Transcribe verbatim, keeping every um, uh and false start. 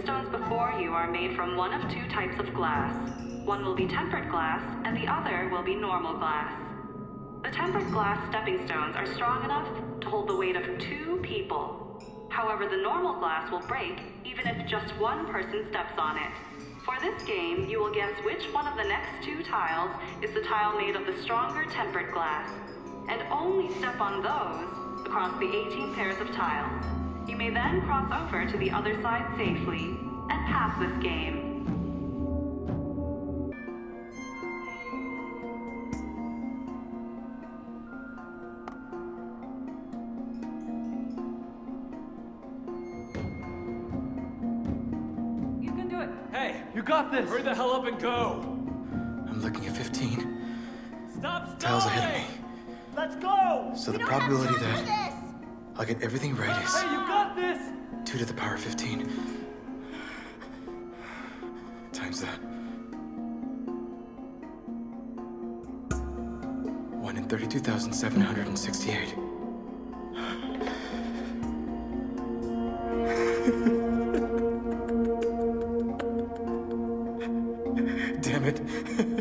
stones before you are made from one of two types of glass. One will be tempered glass, and the other will be normal glass. The tempered glass stepping stones are strong enough to hold the weight of two people. However, the normal glass will break even if just one person steps on it. For this game, you will guess which one of the next two tiles is the tile made of the stronger tempered glass, and only step on those across the eighteen pairs of tiles. You may then cross over to the other side safely and pass this game. You can do it. Hey, you got this! Hurry the hell up and go! I'm looking at fifteen. Stop Tiles stalling! ahead of me. Let's go! So We the don't have probability time for that this! I'll get everything right is Hey, you got this! two to the power of fifteen. Times that. one in thirty-two thousand seven hundred sixty-eight. Damn it.